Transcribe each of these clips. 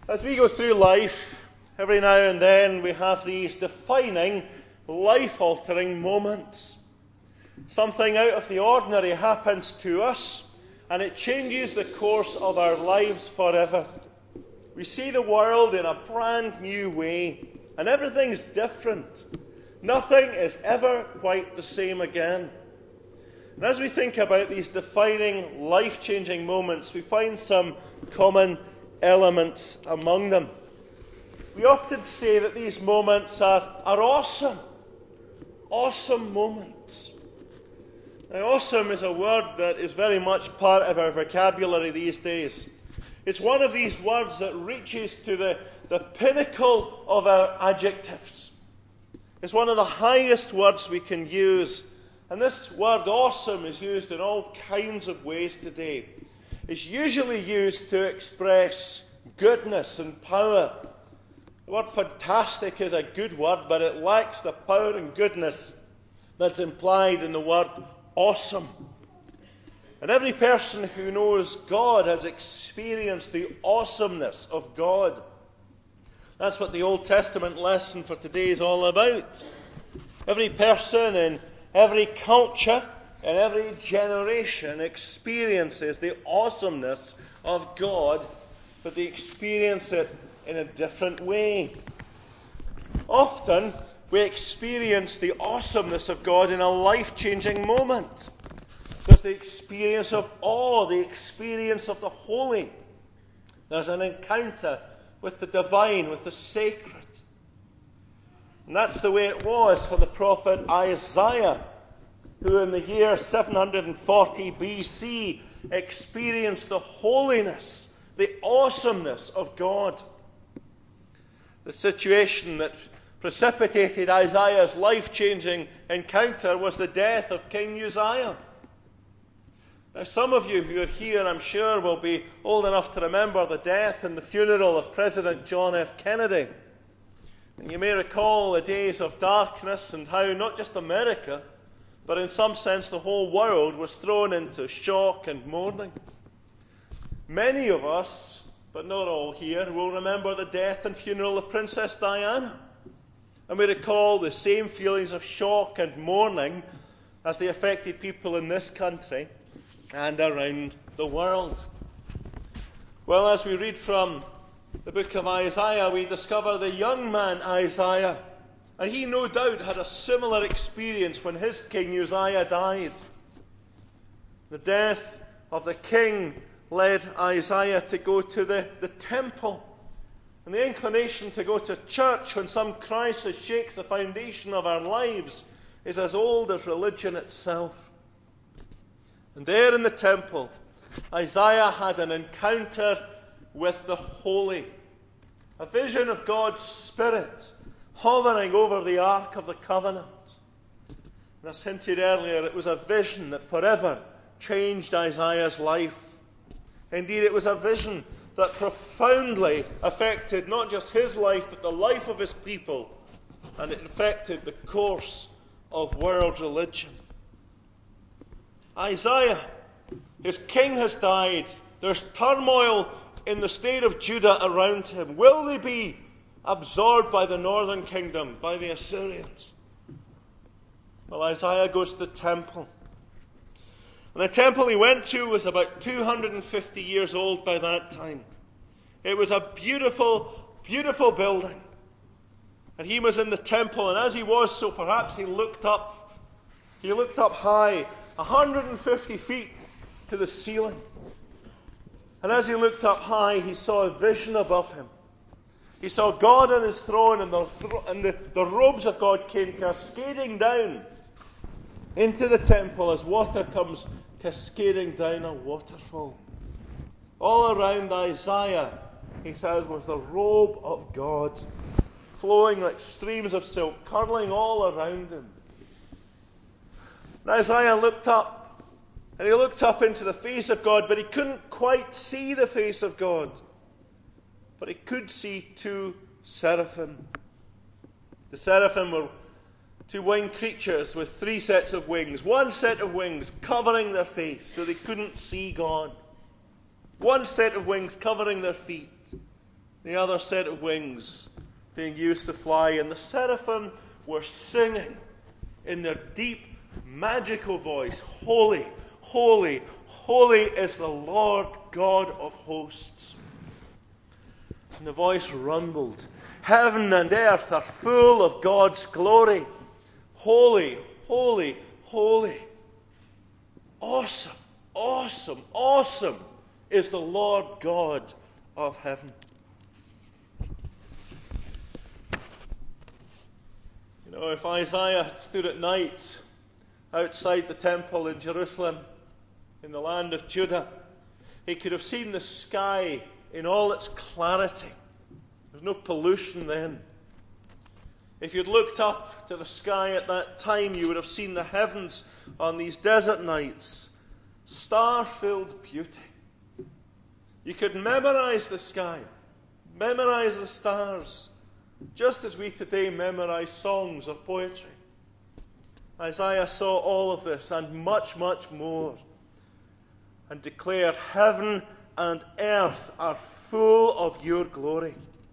As we go through life, every now and then we have these defining, life-altering moments. Something out of the ordinary happens to us, and it changes the course of our lives forever. We see the world in a brand new way, and everything's different. Nothing is ever quite the same again. And as we think about these defining, life-changing moments, we find some common elements among them. We often say that these moments are awesome. Awesome moments. Now, awesome is a word that is very much part of our vocabulary these days. It's one of these words that reaches to the pinnacle of our adjectives. It's one of the highest words we can use. And this word awesome is used in all kinds of ways today. It's usually used to express goodness and power. The word fantastic is a good word, but it lacks the power and goodness that's implied in the word awesome. And every person who knows God has experienced the awesomeness of God. That's what the Old Testament lesson for today is all about. Every person in every culture and every generation experiences the awesomeness of God, but they experience it in a different way. Often, we experience the awesomeness of God in a life-changing moment. There's the experience of awe, the experience of the holy. There's an encounter with the divine, with the sacred. And that's the way it was for the prophet Isaiah, who in the year 740 BC experienced the holiness, the awesomeness of God. The situation that precipitated Isaiah's life-changing encounter was the death of King Uzziah. Now, some of you who are here, I'm sure, will be old enough to remember the death and the funeral of President John F. Kennedy. And you may recall the days of darkness and how not just America, but in some sense the whole world was thrown into shock and mourning. Many of us, but not all here, will remember the death and funeral of Princess Diana. And we recall the same feelings of shock and mourning as they affected people in this country and around the world. Well, as we read from the book of Isaiah, we discover the young man Isaiah. And he no doubt had a similar experience when his king Uzziah died. The death of the king led Isaiah to go to the temple. And the inclination to go to church when some crisis shakes the foundation of our lives is as old as religion itself. And there in the temple, Isaiah had an encounter with the holy. A vision of God's Spirit hovering over the Ark of the Covenant. And as hinted earlier, it was a vision that forever changed Isaiah's life. Indeed, it was a vision that profoundly affected not just his life, but the life of his people. And it affected the course of world religion. Isaiah, his king has died. There's turmoil in the state of Judah around him. Will they be absorbed by the northern kingdom, by the Assyrians? Well, Isaiah goes to the temple. And the temple he went to was about 250 years old by that time. It was a beautiful, beautiful building. And he was in the temple, and as he was so, perhaps he looked up high, 150 feet to the ceiling. And as he looked up high, he saw a vision above him. He saw God on his throne, and the robes of God came cascading down into the temple as water comes cascading down a waterfall. All around Isaiah, he says, was the robe of God, flowing like streams of silk, curling all around him. And Isaiah looked up, and he looked up into the face of God, but he couldn't quite see the face of God. But he could see two seraphim. The seraphim were two winged creatures with three sets of wings. One set of wings covering their face so they couldn't see God. One set of wings covering their feet. the other set of wings being used to fly, and the seraphim were singing in their deep, magical voice, "Holy, holy, holy is the Lord God of hosts." And the voice rumbled, "Heaven and earth are full of God's glory. Holy, holy, holy. Awesome, awesome, awesome is the Lord God of heaven." You know, if Isaiah had stood at night outside the temple in Jerusalem, in the land of Judah, he could have seen the sky in all its clarity. There's no pollution then. If you'd looked up to the sky at that time, you would have seen the heavens on these desert nights, star-filled beauty. You could memorize the sky, memorize the stars, just as we today memorize songs or poetry. Isaiah saw all of this and much, much more, and declared, "Heaven and earth are full of your glory."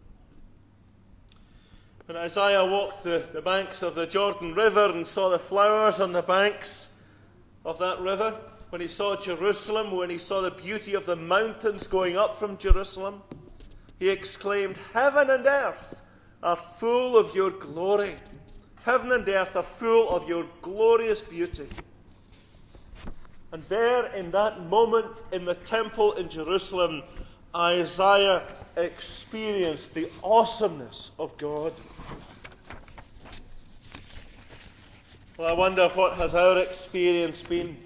When Isaiah walked the banks of the Jordan River and saw the flowers on the banks of that river, when he saw Jerusalem, when he saw the beauty of the mountains going up from Jerusalem, he exclaimed, "Heaven and earth are full of your glory. Heaven and earth are full of your glorious beauty." And there, in that moment, in the temple in Jerusalem, Isaiah experienced the awesomeness of God. Well, I wonder, what has our experience been?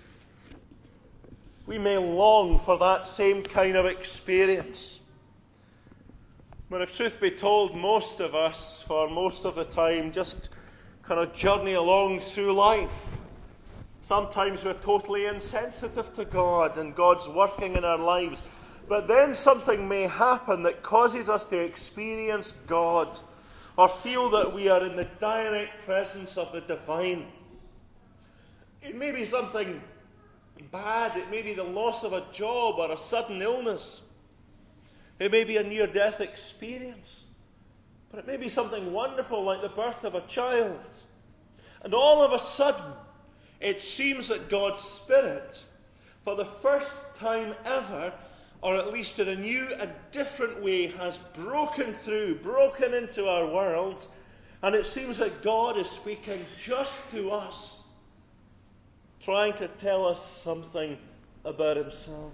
We may long for that same kind of experience. But if truth be told, most of us, for most of the time, just kind of journey along through life. Sometimes we're totally insensitive to God and God's working in our lives. But then something may happen that causes us to experience God, or feel that we are in the direct presence of the divine. It may be something bad. It may be the loss of a job or a sudden illness. It may be a near-death experience. But it may be something wonderful like the birth of a child. And all of a sudden, it seems that God's Spirit, for the first time ever, or at least in a new and different way, has broken into our world, and it seems that God is speaking just to us, trying to tell us something about himself.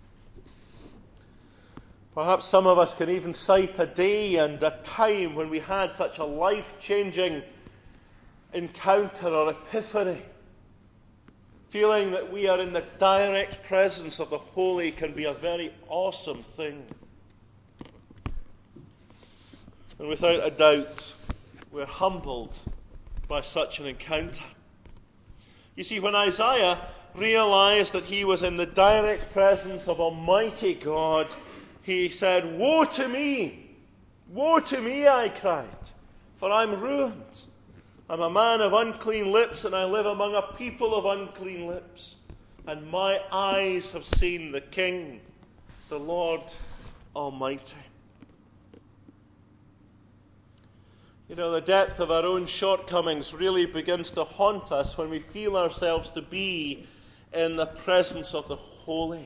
Perhaps some of us can even cite a day and a time when we had such a life-changing encounter or epiphany. Feeling that we are in the direct presence of the Holy can be a very awesome thing. And without a doubt, we're humbled by such an encounter. You see, when Isaiah realized that he was in the direct presence of Almighty God, he said, "Woe to me! Woe to me," I cried, "for I'm ruined. I'm a man of unclean lips, and I live among a people of unclean lips. And my eyes have seen the King, the Lord Almighty." You know, the depth of our own shortcomings really begins to haunt us when we feel ourselves to be in the presence of the Holy.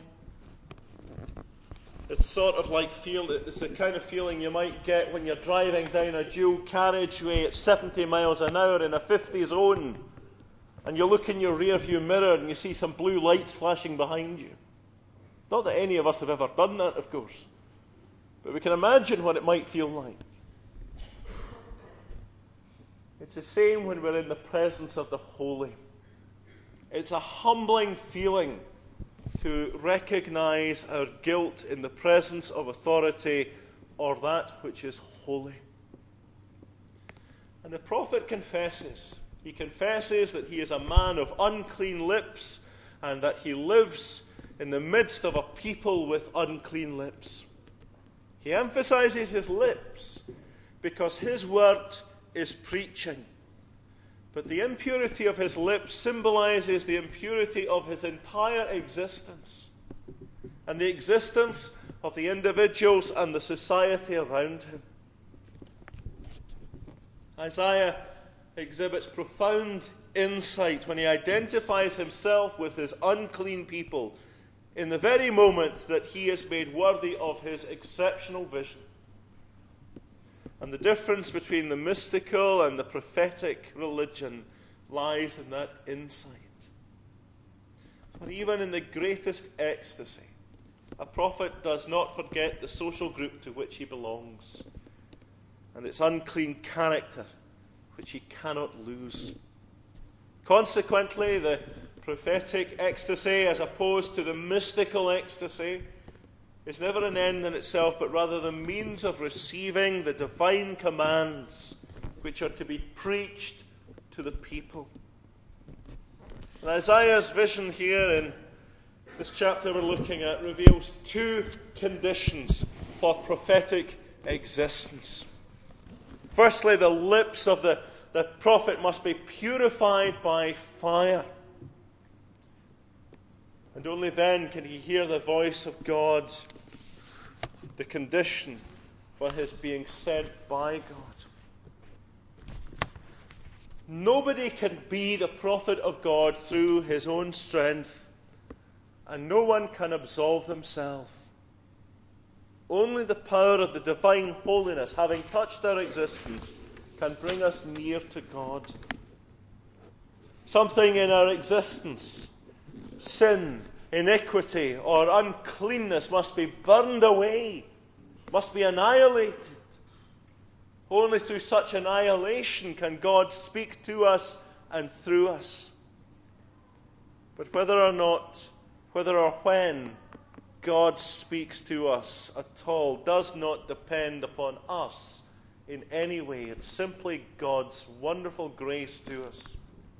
It's sort of like it's the kind of feeling you might get when you're driving down a dual carriageway at 70 miles an hour in a 50 zone, and you look in your rear view mirror and you see some blue lights flashing behind you. Not that any of us have ever done that, of course, but we can imagine what it might feel like. It's the same when we're in the presence of the Holy. It's a humbling feeling to recognize our guilt in the presence of authority or that which is holy. And the prophet confesses. He confesses that he is a man of unclean lips and that he lives in the midst of a people with unclean lips. He emphasizes his lips because his word is preaching. But the impurity of his lips symbolizes the impurity of his entire existence and the existence of the individuals and the society around him. Isaiah exhibits profound insight when he identifies himself with his unclean people in the very moment that he is made worthy of his exceptional vision. And the difference between the mystical and the prophetic religion lies in that insight. For even in the greatest ecstasy, a prophet does not forget the social group to which he belongs and its unclean character, which he cannot lose. Consequently, the prophetic ecstasy, as opposed to the mystical ecstasy, is never an end in itself, but rather the means of receiving the divine commands which are to be preached to the people. And Isaiah's vision here in this chapter we're looking at reveals two conditions for prophetic existence. Firstly, the lips of the prophet must be purified by fire. And only then can he hear the voice of God, the condition for his being sent by God. Nobody can be the prophet of God through his own strength, and no one can absolve themselves. Only the power of the divine holiness, having touched our existence, can bring us near to God. Something in our existence, sin, iniquity, or uncleanness, must be burned away, must be annihilated. Only through such annihilation can God speak to us and through us. But whether or when God speaks to us at all does not depend upon us in any way. It's simply God's wonderful grace to us.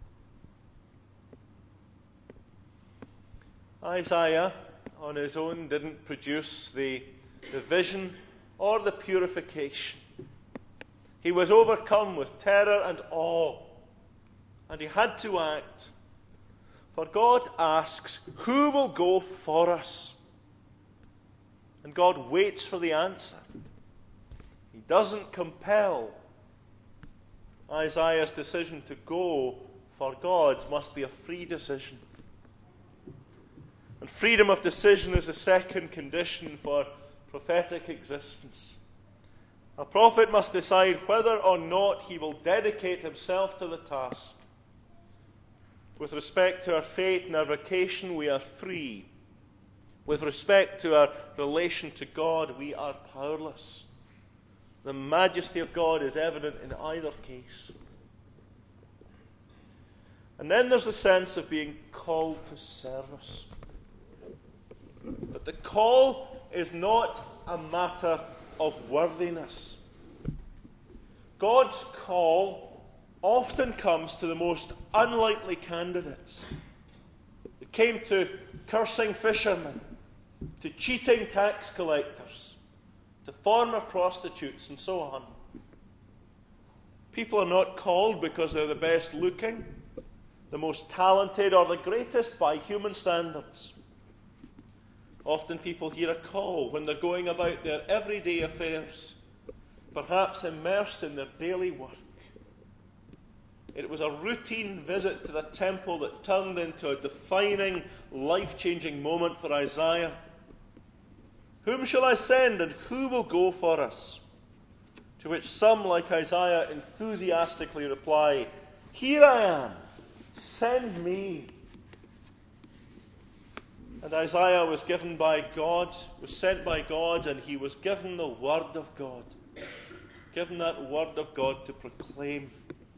Isaiah, on his own, didn't produce the vision or the purification. He was overcome with terror and awe, and he had to act. For God asks, who will go for us? And God waits for the answer. He doesn't compel. Isaiah's decision to go for God must be a free decision. And freedom of decision is the second condition for prophetic existence. A prophet must decide whether or not he will dedicate himself to the task. With respect to our faith and our vocation, we are free. With respect to our relation to God, we are powerless. The majesty of God is evident in either case. And then there's a sense of being called to service. But the call is not a matter of worthiness. God's call often comes to the most unlikely candidates. It came to cursing fishermen, to cheating tax collectors, to former prostitutes, and so on. People are not called because they're the best looking, the most talented, or the greatest by human standards. Often people hear a call when they're going about their everyday affairs, perhaps immersed in their daily work. It was a routine visit to the temple that turned into a defining, life-changing moment for Isaiah. Whom shall I send, and who will go for us? To which some, like Isaiah, enthusiastically reply, here I am, send me. And Isaiah was sent by God, and he was given the word of God. Given that word of God to proclaim.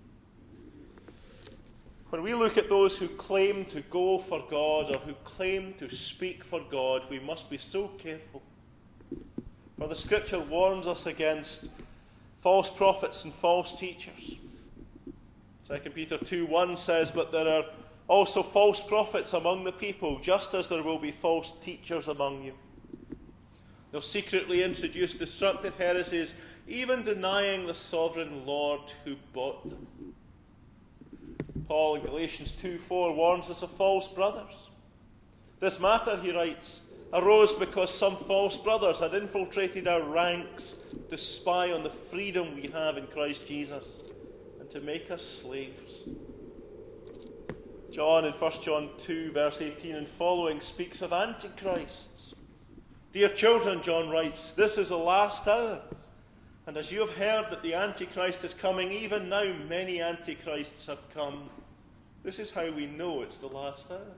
When we look at those who claim to go for God or who claim to speak for God, we must be so careful. For the Scripture warns us against false prophets and false teachers. 2 Peter 2:1 says, but there are also false prophets among the people, just as there will be false teachers among you. They'll secretly introduce destructive heresies, even denying the sovereign Lord who bought them. Paul in Galatians 2:4 warns us of false brothers. This matter, he writes, arose because some false brothers had infiltrated our ranks to spy on the freedom we have in Christ Jesus and to make us slaves. John in 1 John 2 verse 18 and following speaks of antichrists. Dear children, John writes, this is the last hour. And as you have heard that the Antichrist is coming, even now many antichrists have come. This is how we know it's the last hour.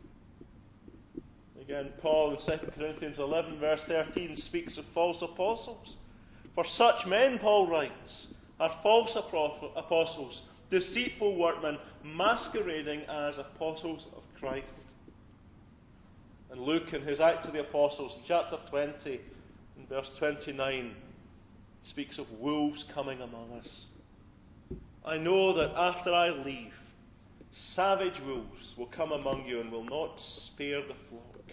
Again, Paul in 2 Corinthians 11 verse 13 speaks of false apostles. For such men, Paul writes, are false apostles, deceitful workmen, masquerading as apostles of Christ. And Luke in his Acts of the Apostles, chapter 20, and verse 29, speaks of wolves coming among us. I know that after I leave, savage wolves will come among you and will not spare the flock.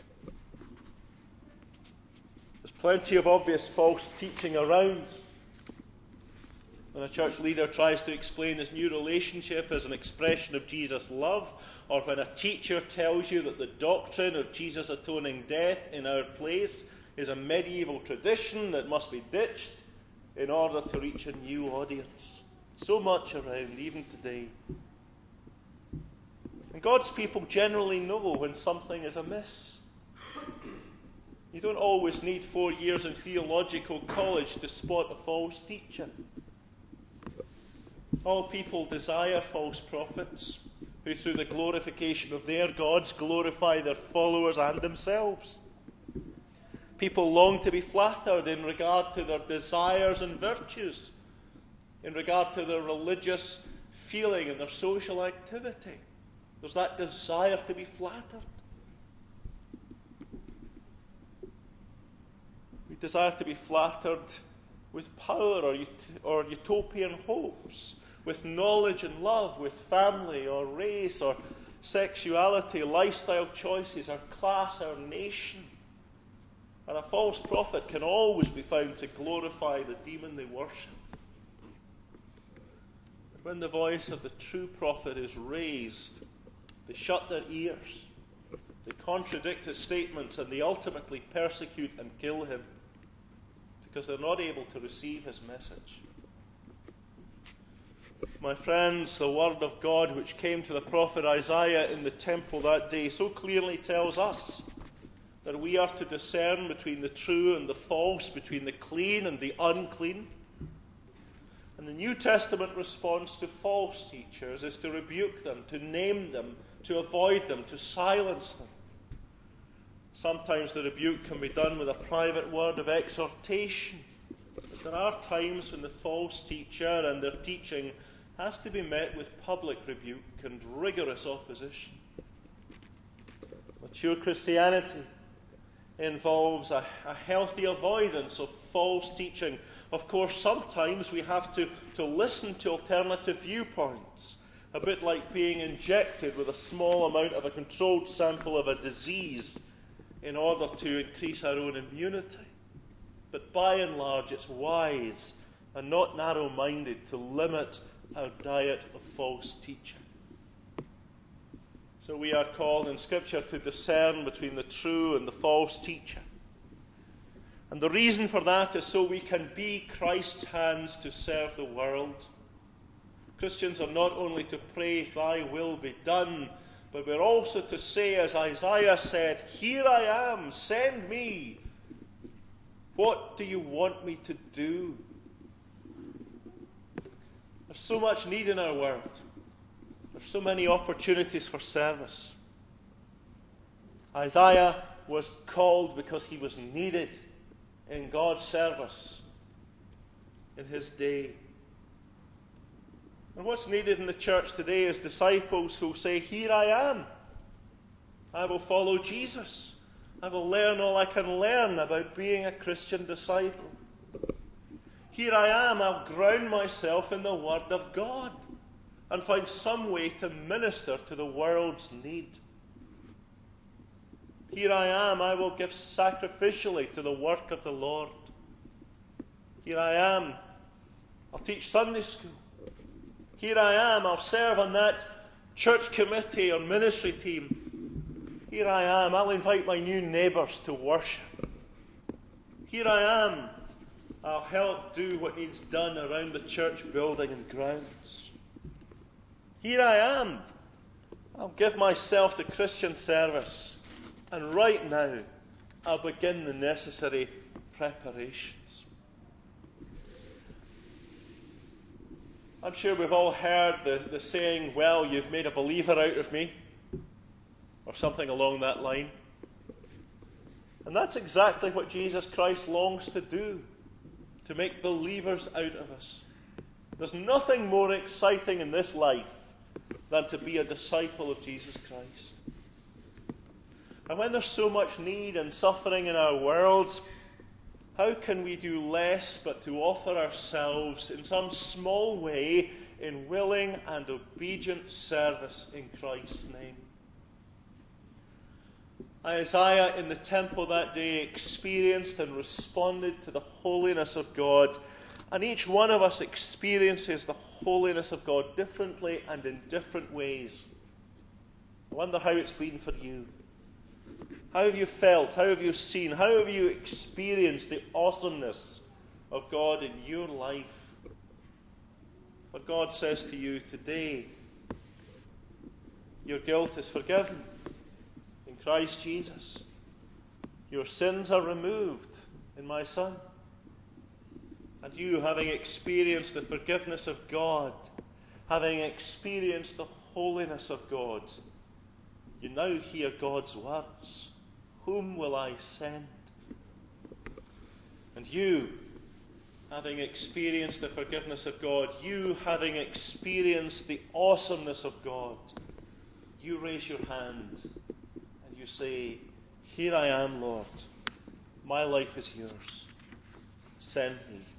There's plenty of obvious false teaching around. When a church leader tries to explain his new relationship as an expression of Jesus' love, or when a teacher tells you that the doctrine of Jesus' atoning death in our place is a medieval tradition that must be ditched in order to reach a new audience. So much around, even today. And God's people generally know when something is amiss. You don't always need 4 years in theological college to spot a false teacher. All people desire false prophets who through the glorification of their gods glorify their followers and themselves. People long to be flattered in regard to their desires and virtues, in regard to their religious feeling and their social activity. There's that desire to be flattered. We desire to be flattered with power or utopian hopes, with knowledge and love, with family or race or sexuality, lifestyle choices, our class, our nation. And a false prophet can always be found to glorify the demon they worship. And when the voice of the true prophet is raised, they shut their ears, they contradict his statements, and they ultimately persecute and kill him because they're not able to receive his message. My friends, the word of God which came to the prophet Isaiah in the temple that day so clearly tells us that we are to discern between the true and the false, between the clean and the unclean. And the New Testament response to false teachers is to rebuke them, to name them, to avoid them, to silence them. Sometimes the rebuke can be done with a private word of exhortation. But there are times when the false teacher and their teaching has to be met with public rebuke and rigorous opposition. Mature Christianity involves a healthy avoidance of false teaching. Of course, sometimes we have to listen to alternative viewpoints, a bit like being injected with a small amount of a controlled sample of a disease in order to increase our own immunity. But by and large, it's wise and not narrow-minded to limit our diet of false teaching. So we are called in Scripture to discern between the true and the false teacher. And the reason for that is so we can be Christ's hands to serve the world. Christians are not only to pray, thy will be done, but we're also to say, as Isaiah said, here I am, send me. What do you want me to do? There's so much need in our world. There's so many opportunities for service. Isaiah was called because he was needed in God's service in his day. And what's needed in the church today is disciples who say, here I am. I will follow Jesus. I will learn all I can learn about being a Christian disciple. Here I am. I'll ground myself in the Word of God and find some way to minister to the world's need. Here I am. I will give sacrificially to the work of the Lord. Here I am. I'll teach Sunday school. Here I am. I'll serve on that church committee or ministry team. Here I am. I'll invite my new neighbours to worship. Here I am. I'll help do what needs done around the church building and grounds. Here I am. I'll give myself to Christian service. And right now, I'll begin the necessary preparations. I'm sure we've all heard the saying, well, you've made a believer out of me, or something along that line. And that's exactly what Jesus Christ longs to do, to make believers out of us. There's nothing more exciting in this life than to be a disciple of Jesus Christ. And when there's so much need and suffering in our world, how can we do less but to offer ourselves in some small way in willing and obedient service in Christ's name? Isaiah in the temple that day experienced and responded to the holiness of God. And each one of us experiences the holiness of God differently and in different ways. I wonder how it's been for you. How have you felt? How have you seen? How have you experienced the awesomeness of God in your life? For God says to you today, your guilt is forgiven in Christ Jesus. Your sins are removed in my Son. And you, having experienced the forgiveness of God, having experienced the holiness of God, you now hear God's words. Whom will I send? And you, having experienced the forgiveness of God, you having experienced the awesomeness of God, you raise your hand and you say, here I am, Lord. My life is yours. Send me.